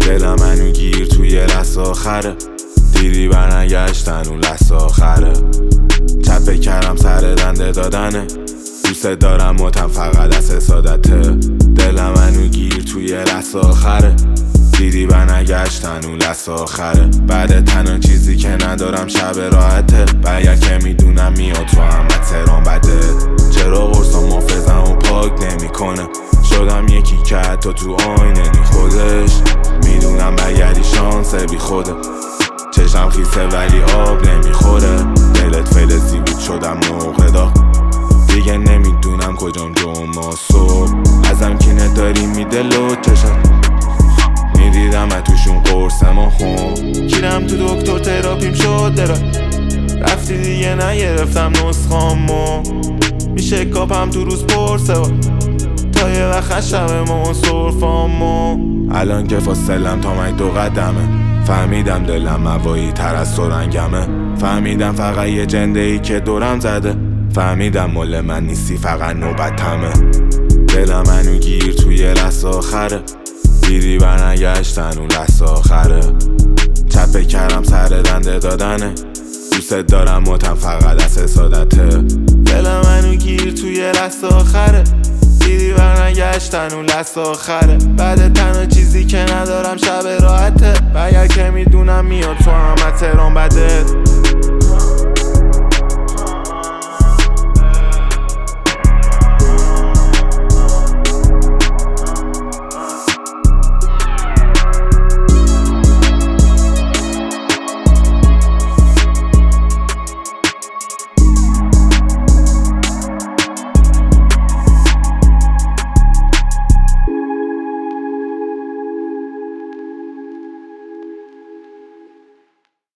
دلم منو گیر توی لحظه آخره، دیدی برنگشتن اون لحظه آخره. چپه کردم سر دنده دادنه، دوست دارم متم فقط از حسادته. دلم منو گیر توی لحظه آخره، دیدی برنگشتن اون لحظه آخره. بعد تنها چیزی که ندارم شب راحته، و اگر که میدونم میاد تو همه تهران بده. چرا قرصا محافظم و پاک نمیکنه، شدم یکی که حتی تو آینه نی خودش. میدونم بگردی شانس بی خوده، چشم خیسه ولی آب نمیخوره. دلت فلزی بود شدم نقطه داغ، دیگه نمیدونم کجام جمعه صبح. ازم که نداری میدل و چشم، میدیدم توشون قرص ما هم. گیرم تو دکتر تراپیم شد درای، رفتی دیگه نگرفتم نسخامو. میشه کاپم تو روز پرسه تا یه وقت شب ما صرفامو. الان که فاصلم تا من 2 قدمه، فهمیدم دلم موایی تر از سرنگمه. فهمیدم فقط یه جنده ای که دورم زده، فهمیدم مال من نیستی فقط نوبتمه. دلم منو گیر توی لحظه آخره، دیدی برنگشتن اون لحظه آخره. چپه کردم سر دنده دادنه، دوست دارم متم فقط از حسادته. دلم منو گیر توی لحظه آخره، دیدی برنگشتن اون لحظه آخره. بعد تنها چیزی که ندارم شب راحته، و اگر که میدونم میاد تو همه تهران بده.